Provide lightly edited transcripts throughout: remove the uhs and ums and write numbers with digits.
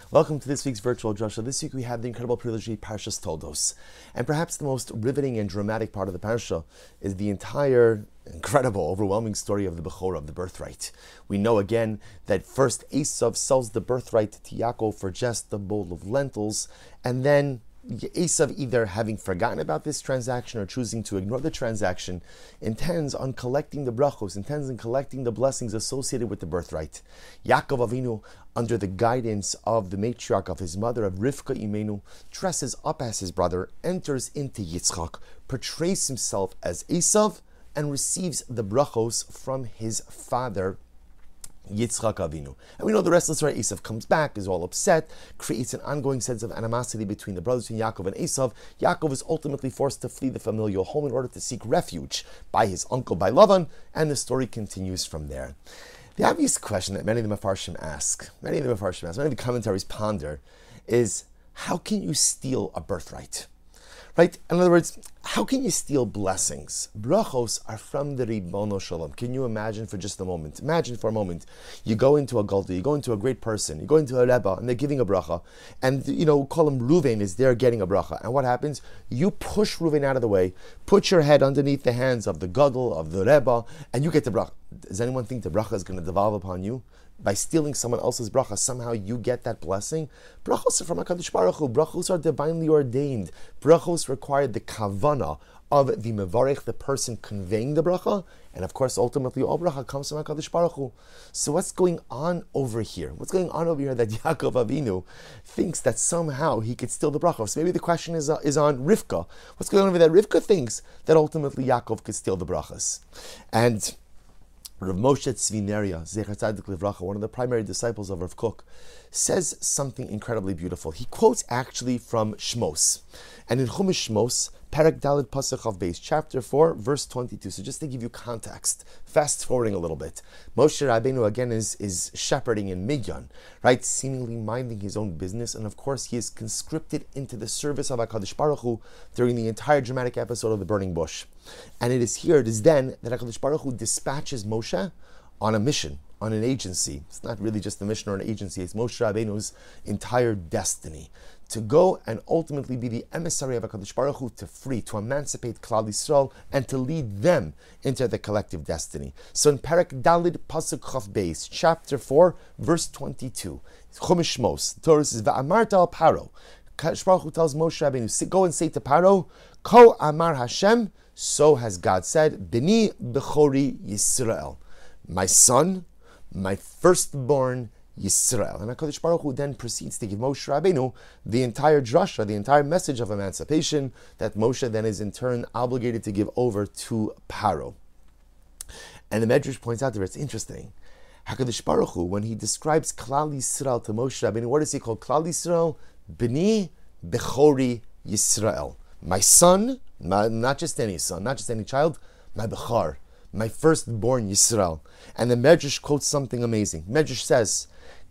Welcome to this week's virtual drasha. This week we have the incredible privilege of Parshas Toldos. And perhaps the most riveting and dramatic part of the parsha is the entire incredible, overwhelming story of the Bechorah, of the birthright. We know again that first Esav sells the birthright to Yaakov for just a bowl of lentils, and then Esav, either having forgotten about this transaction or choosing to ignore the transaction, intends on collecting the brachos, intends on collecting the blessings associated with the birthright. Yaakov Avinu, under the guidance of the matriarch of his mother, of Rivka Imenu, dresses up as his brother, enters into Yitzchak, portrays himself as Esav, and receives the brachos from his father, Yitzchak Avinu. And we know the rest of the story. Esav comes back, is all upset, creates an ongoing sense of animosity between the brothers, between Yaakov and Esav. Yaakov is ultimately forced to flee the familial home in order to seek refuge by his uncle, by Lavan, and the story continues from there. The obvious question that many of the Mefarshim ask, many of the commentaries ponder, is how can you steal a birthright? Right? In other words, how can you steal blessings? Brachos are from the Ribbono Shalom. Can you imagine for just a moment? Imagine for a moment, you go into a Galdi, you go into a great person, you go into a Rebbe, and they're call him Ruvain is there getting a bracha. And what happens? You push Ruvain out of the way, put your head underneath the hands of the Gadol, of the Rebbe, and you get the bracha. Does anyone think the bracha is going to devolve upon you? By stealing someone else's bracha, somehow you get that blessing? Brachos are from HaKadosh Baruch Hu. Brachos are divinely ordained. Brachos require the kavana of the mevarech, the person conveying the bracha, and of course, ultimately, all bracha comes from HaKadosh Baruch Hu. So what's going on over here? What's going on over here that Yaakov Avinu thinks that somehow he could steal the bracha? So maybe the question is on Rivka. What's going on over there? Rivka thinks that ultimately Yaakov could steal the brachas. And Rav Moshe Tzvi, Zecher Tzadik Livracha, one of the primary disciples of Rav Kook, says something incredibly beautiful. He quotes actually from Shmos. And in Chumash Shmos, Perek Daled Pasuk of Beis, chapter 4, verse 22. So just to give you context, fast forwarding a little bit, Moshe Rabbeinu again is shepherding in Midyan, right? Seemingly minding his own business. And of course, he is conscripted into the service of HaKadosh Baruch Hu during the entire dramatic episode of the burning bush. And it is then that HaKadosh Baruch Hu dispatches Moshe on a mission, on an agency. It's not really just a mission or an agency, it's Moshe Rabbeinu's entire destiny, to go and ultimately be the emissary of HaKadosh Baruch Hu, to free, to emancipate Klal Yisrael, and to lead them into the collective destiny. So in Perek Dalid Pasuk Chav Beis, chapter 4, verse 22, Chumash Shmos, the Torah says, Va'amarta al Paro, HaKadosh Baruch Hu tells Moshe Rabbeinu, go and say to Paro, Ko Amar Hashem, so has God said, Bini Bechori Yisrael, my son, my firstborn Yisrael. And HaKadosh Baruch Hu then proceeds to give Moshe Rabbeinu the entire drasha, the entire message of emancipation that Moshe then is in turn obligated to give over to Paro. And the Medrash points out there, it's interesting. HaKadosh Baruch Hu, when he describes Klal Yisrael to Moshe Rabbeinu, what does he call Klal Yisrael? Bini Bechori Yisrael. My son, not just any son, not just any child, my Bechar, my firstborn Yisrael. And the Medrash quotes something amazing. Medrash says,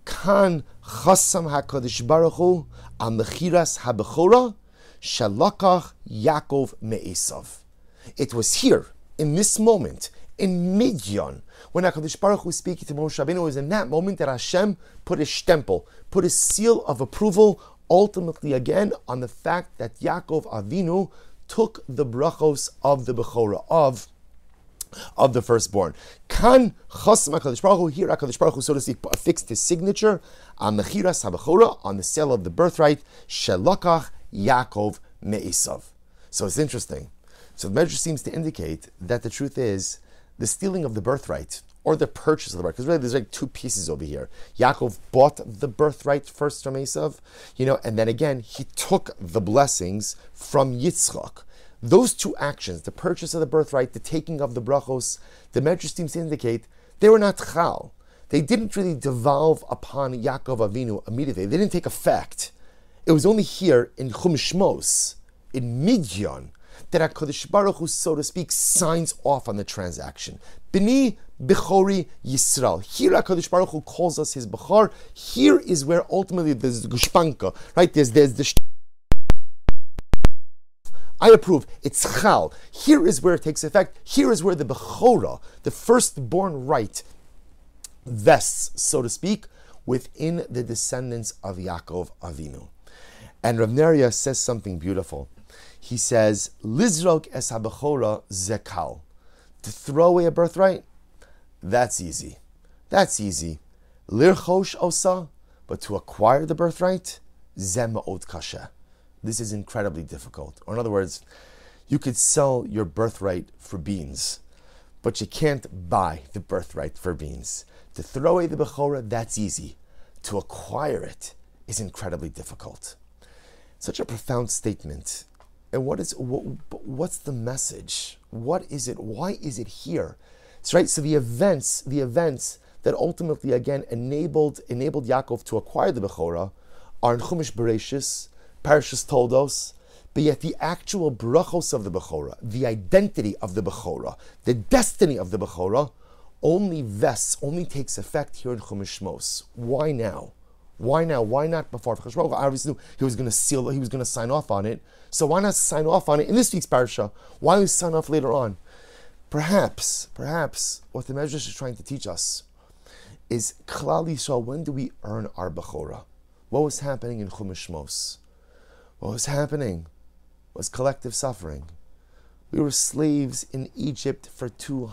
Kan chasam HaKadosh Baruch Hu al mechiras habechora shalakach Yaakov me'esav. It was here, in this moment, in Midyan, when HaKadosh Baruch Hu was speaking to Moshe Rabbeinu, it was in that moment that Hashem put his stempel, put his seal of approval, ultimately again, on the fact that Yaakov Avinu took the brachos of the Bechorah, of the firstborn. Kan chasam HaKadosh Baruch Hu, here HaKadosh Baruch Hu, so to speak, affixed his signature on mechiras habechora, on the sale of the birthright, shelakach Yaakov me'esav. So it's interesting. So the Medrash seems to indicate that the truth is the stealing of the birthright, or the purchase of the birthright, because really there's like two pieces over here. Yaakov bought the birthright first from Esav, and then again he took the blessings from Yitzchak. Those two actions, the purchase of the birthright, the taking of the brachos, the Medrash seems to indicate they were not chal. They didn't really devolve upon Yaakov Avinu immediately. They didn't take effect. It was only here in Chumash Shmos, in Midyan, that HaKadosh Baruch Hu, so to speak, signs off on the transaction. Bini Bechori Yisrael. Here HaKadosh Baruch Hu calls us his Bechor. Here is where ultimately there's the Gushpanka, right? There's the I approve. It's chal. Here is where it takes effect. Here is where the Bechorah, the firstborn right, vests, so to speak, within the descendants of Yaakov Avinu. And Rav Neria says something beautiful. He says, Lizrok es habechora zekal. To throw away a birthright, that's easy. That's easy. Lirchosh osa, but to acquire the birthright, zeh ma'od kasha. This is incredibly difficult. Or in other words, you could sell your birthright for beans, but you can't buy the birthright for beans. To throw away the bechora, that's easy. To acquire it is incredibly difficult. Such a profound statement. And what's the message? What is it? Why is it here? It's right. So the events that ultimately again enabled Yaakov to acquire the bechora are in Chumash Bereshis, Parashas Toldos, but yet the actual brachos of the bechora, the identity of the bechora, the destiny of the bechora, only takes effect here in Chumash Shmos. Why now? Why now? Why not before? Because Baruch Hu obviously knew he was going to seal it, he was going to sign off on it. So why not sign off on it in this week's parasha? Why don't we sign off later on? Perhaps what the Medrash is trying to teach us is Klal Yisrael. When do we earn our bechora? What was happening in Chumash Shmos? What was happening was collective suffering. We were slaves in Egypt for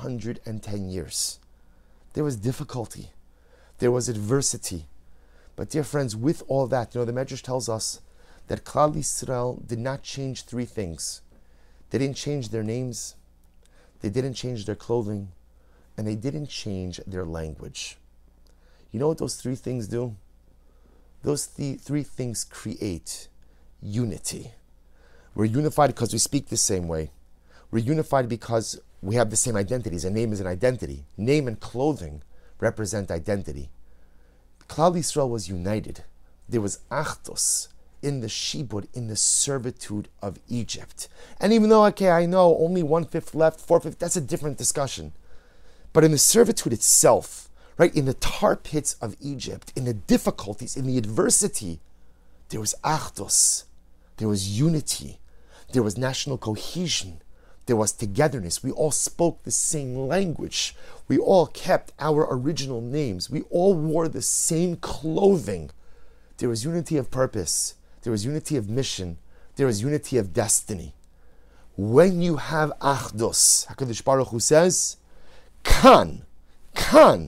210 years. There was difficulty. There was adversity. But dear friends, with all that, the Medrash tells us that Klal Yisrael did not change three things. They didn't change their names, they didn't change their clothing, and they didn't change their language. You know what those three things do? Those three things create unity. We're unified because we speak the same way. We're unified because we have the same identities. A name is an identity. Name and clothing represent identity. Klal Yisrael was united. There was achdus in the shibud, in the servitude of Egypt. And even though, I know only 1/5 left, 4/5, that's a different discussion. But in the servitude itself, right, in the tar pits of Egypt, in the difficulties, in the adversity, there was achdus, there was unity, there was national cohesion, there was togetherness. We all spoke the same language. We all kept our original names. We all wore the same clothing. There was unity of purpose. There was unity of mission. There was unity of destiny. When you have achdus, HaKadosh Baruch Hu says, Kan, chasam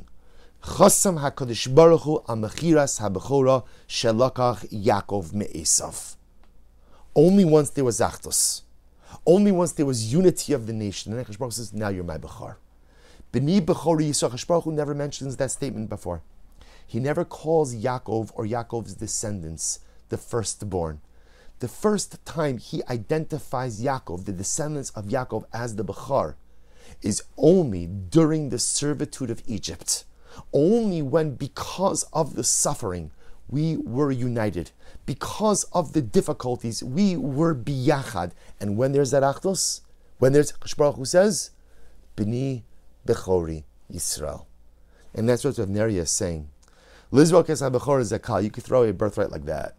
HaKadosh Baruch Hu amachiras habechora shelakach Yaakov me'esav. Only once there was achdus. Only once there was unity of the nation. And HaKadosh Baruch Hu says, now you're my Bechor. B'ni Bechori Yisrael. HaKadosh Baruch Hu never mentions that statement before. He never calls Yaakov or Yaakov's descendants the firstborn. The first time he identifies Yaakov, the descendants of Yaakov, as the Bechor, is only during the servitude of Egypt. Only when, because of the suffering, we were united. Because of the difficulties, we were biyachad. And when there's that achdus, when there's, HaKadosh Baruch Hu says, B'ni Bechori Yisrael. And that's what Rav Neria is saying. Lizrok es ha-bechor zekal. You could throw a birthright like that.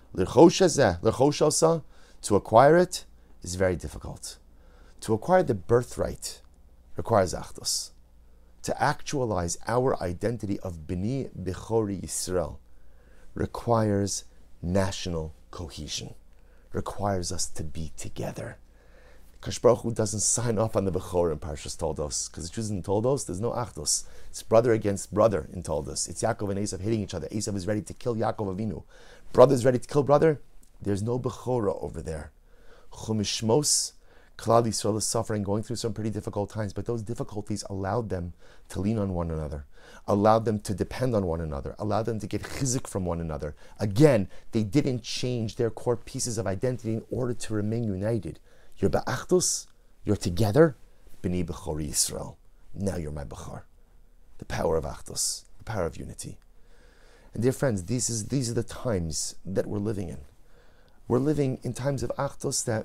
L'rchosh, to acquire it is very difficult. To acquire the birthright requires achdus. To actualize our identity of B'ni Bechori Yisrael requires national cohesion, requires us to be together. HaKadosh Baruch Hu doesn't sign off on the Bechor in Parashas Toldos, because the truth is in Toldos, there's no achdus. It's brother against brother in Toldos. It's Yaakov and Esav hitting each other. Esav is ready to kill Yaakov Avinu. Brother is ready to kill brother. There's no Bechora over there. Chumash Shmos, Klal Yisrael is suffering, going through some pretty difficult times, but those difficulties allowed them to lean on one another, allowed them to depend on one another, allowed them to get chizuk from one another. Again, they didn't change their core pieces of identity in order to remain united. You're ba'achdus, you're together, B'ni Bechori Yisrael. Now you're my Bechor. The power of achdus, the power of unity. And dear friends, these are the times that we're living in. We're living in times of achdus that,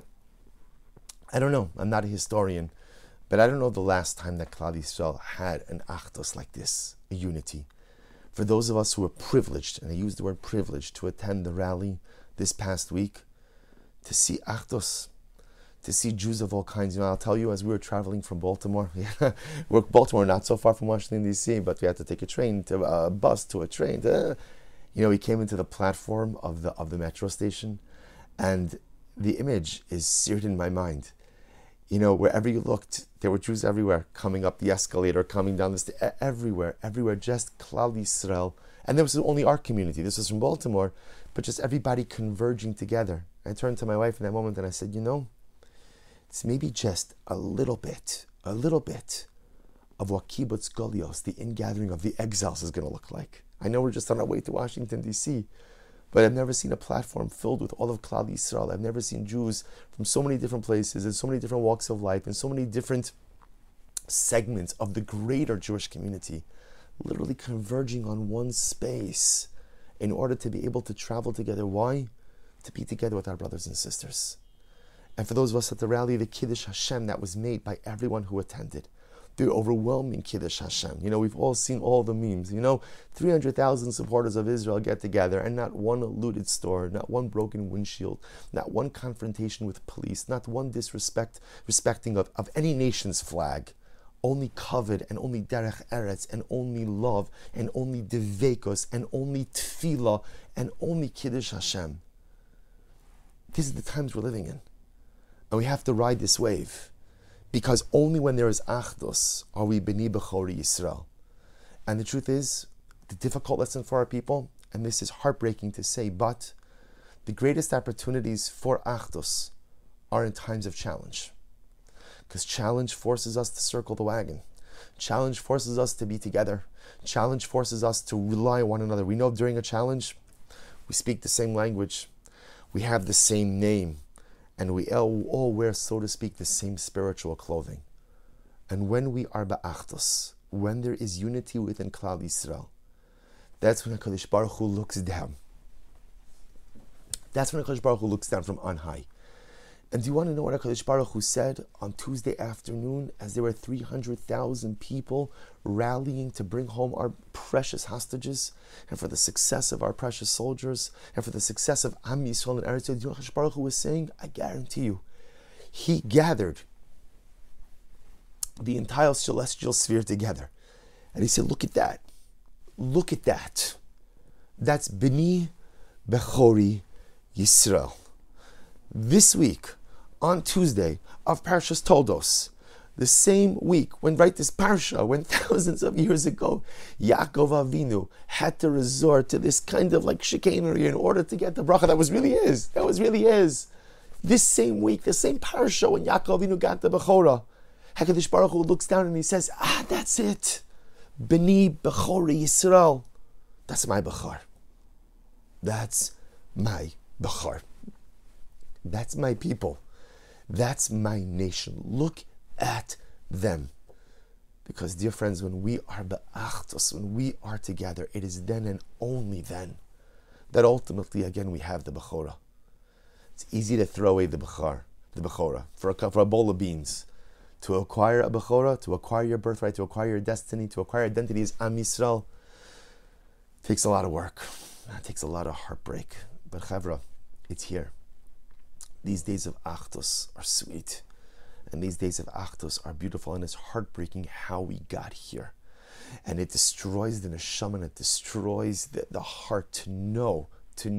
I don't know, I'm not a historian, but I don't know the last time that Klal Yisrael had an achdus like this, a unity. For those of us who were privileged, and I use the word privileged, to attend the rally this past week, to see achdus, to see Jews of all kinds. I'll tell you, as we were traveling from Baltimore, Baltimore not so far from Washington, D.C., but we had to take a train, to a bus, to a train. We came into the platform of the metro station, and the image is seared in my mind. Wherever you looked, there were Jews everywhere, coming up the escalator, coming down the stairs, everywhere, just Klal Yisrael. And this was only our community. This was from Baltimore, but just everybody converging together. I turned to my wife in that moment and I said, it's maybe just a little bit of what Kibbutz Golios, the ingathering of the exiles, is going to look like. I know we're just on our way to Washington, D.C., but I've never seen a platform filled with all of Klal Yisrael. I've never seen Jews from so many different places and so many different walks of life and so many different segments of the greater Jewish community literally converging on one space in order to be able to travel together. Why? To be together with our brothers and sisters. And for those of us at the rally, the Kiddush Hashem that was made by everyone who attended. The overwhelming Kiddush Hashem. We've all seen all the memes. 300,000 supporters of Israel get together and not one looted store, not one broken windshield, not one confrontation with police, not one respecting of any nation's flag. Only kavod and only derech eretz and only love and only devekos and only tefillah and only Kiddush Hashem. These are the times we're living in. And we have to ride this wave. Because only when there is achdus are we b'ni b'chori Yisrael. And the truth is, the difficult lesson for our people, and this is heartbreaking to say, but the greatest opportunities for achdus are in times of challenge. Because challenge forces us to circle the wagon. Challenge forces us to be together. Challenge forces us to rely on one another. We know during a challenge, we speak the same language. We have the same name. And we all wear, so to speak, the same spiritual clothing. And when we are ba'achdus, when there is unity within Klal Yisrael, that's when HaKadosh Baruch Hu looks down. That's when HaKadosh Baruch Hu looks down from on high. And do you want to know what HaKadosh Baruch Hu said on Tuesday afternoon as there were 300,000 people rallying to bring home our precious hostages and for the success of our precious soldiers and for the success of Am Yisrael and Eretz Yisrael? Do you know what HaKadosh Baruch Hu was saying? I guarantee you, he gathered the entire celestial sphere together. And he said, look at that. Look at that. That's B'ni Bechori Yisrael. This week, on Tuesday of Parshas Toldos, the same week when this parsha, when thousands of years ago, Yaakov Avinu had to resort to this kind of chicanery in order to get the bracha that was really his. This same week, the same parsha, when Yaakov Avinu got the Bechorah, HaKadosh Baruch Hu looks down and he says, that's it. B'ni Bechori Yisrael. That's my Bechor. That's my Bechor. That's my people. That's my nation. Look at them. Because, dear friends, when we are ba'achdus, when we are together, it is then and only then that ultimately, again, we have the Bechorah. It's easy to throw away the Bechorah, for a bowl of beans. To acquire a Bechorah, to acquire your birthright, to acquire your destiny, to acquire identity as Am Yisrael, takes a lot of work. It takes a lot of heartbreak. But Chavra, it's here. These days of Achdus are sweet. And these days of Achdus are beautiful. And it's heartbreaking how we got here. And it destroys the neshama, and it destroys the heart to know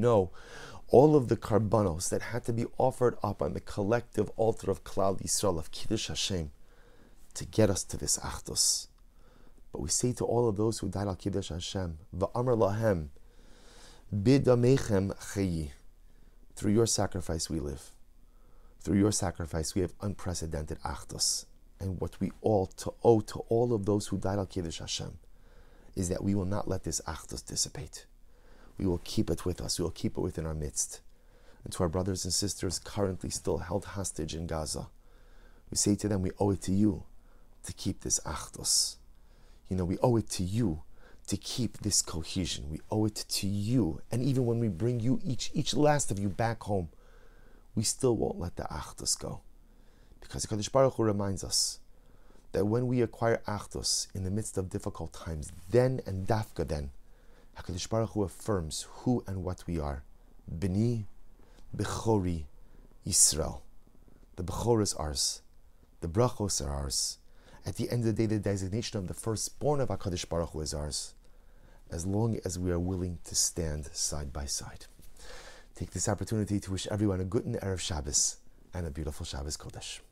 all of the karbanos that had to be offered up on the collective altar of Klal Yisrael, of Kiddush Hashem, to get us to this Achdus. But we say to all of those who died al Kiddush Hashem, V'amar lahem, bidamechem chayi. Through your sacrifice we live. Through your sacrifice we have unprecedented Achdus. And what we all owe to all of those who died al Kiddush Hashem is that we will not let this Achdus dissipate. We will keep it with us. We will keep it within our midst. And to our brothers and sisters currently still held hostage in Gaza, we say to them, we owe it to you to keep this Achdus. We owe it to you to keep this cohesion. We owe it to you. And even when we bring you, each last of you back home, we still won't let the Achdus go. Because HaKadosh Baruch Hu reminds us that when we acquire Achdus in the midst of difficult times, then and dafka then, HaKadosh Baruch Hu affirms who and what we are. B'ni Bechori Yisrael. The Bechor is ours. The Brachos are ours. At the end of the day, the designation of the firstborn of HaKadosh Baruch Hu is ours, as long as we are willing to stand side by side. Take this opportunity to wish everyone a good Erev Shabbos and a beautiful Shabbos Kodesh.